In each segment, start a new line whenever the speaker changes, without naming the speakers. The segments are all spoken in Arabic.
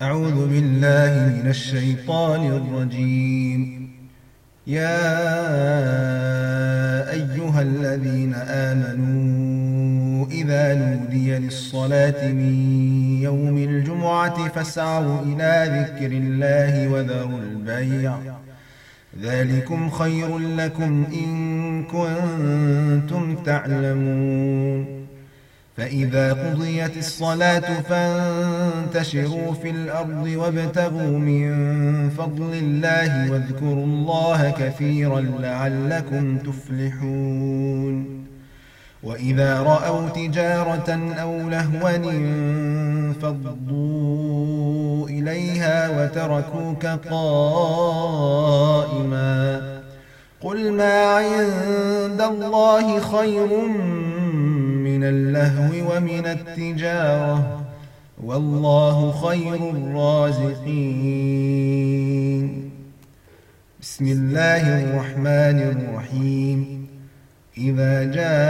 أعوذ بالله من الشيطان الرجيم. يا أيها الذين آمنوا إذا نودي للصلاة من يوم الجمعة فاسعوا إلى ذكر الله وذروا البيع، ذلكم خير لكم إن كنتم تعلمون. فإذا قضيت الصلاة فانتشروا في الأرض وابتغوا من فضل الله واذكروا الله كثيرا لعلكم تفلحون. وإذا رأوا تجارة أو لهوا انفضوا إليها وتركوك قائما. قل ما عند الله خير من اللهو ومن التجارة، والله خير الرازقين. بسم الله الرحمن الرحيم. إذا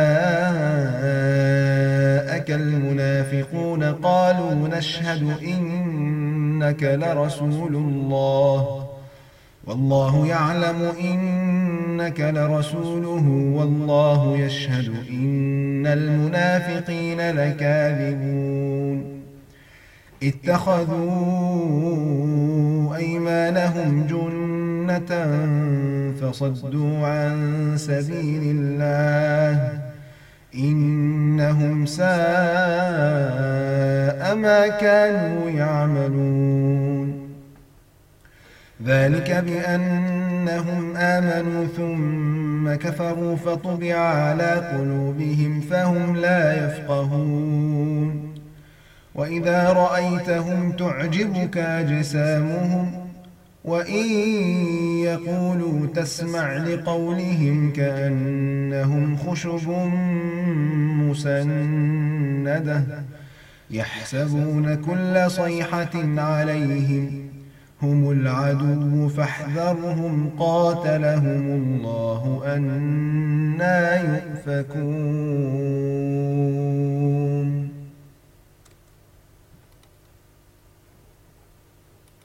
جاءك المنافقون قالوا نشهد إنك لرسول الله، والله يعلم إنك لرسوله والله يشهد إن المنافقين لكاذبون. اتخذوا أيمانهم جنة فصدوا عن سبيل الله، إنهم ساء ما كانوا يعملون. ذلك بأنهم آمنوا ثم كفروا فطبع على قلوبهم فهم لا يفقهون. وإذا رأيتهم تعجبك أجسامهم، وإن يقولوا تسمع لقولهم كأنهم خشب مسندة يحسبون كل صيحة عليهم هم العدو فاحذرهم قاتلهم الله أنى يؤفكون.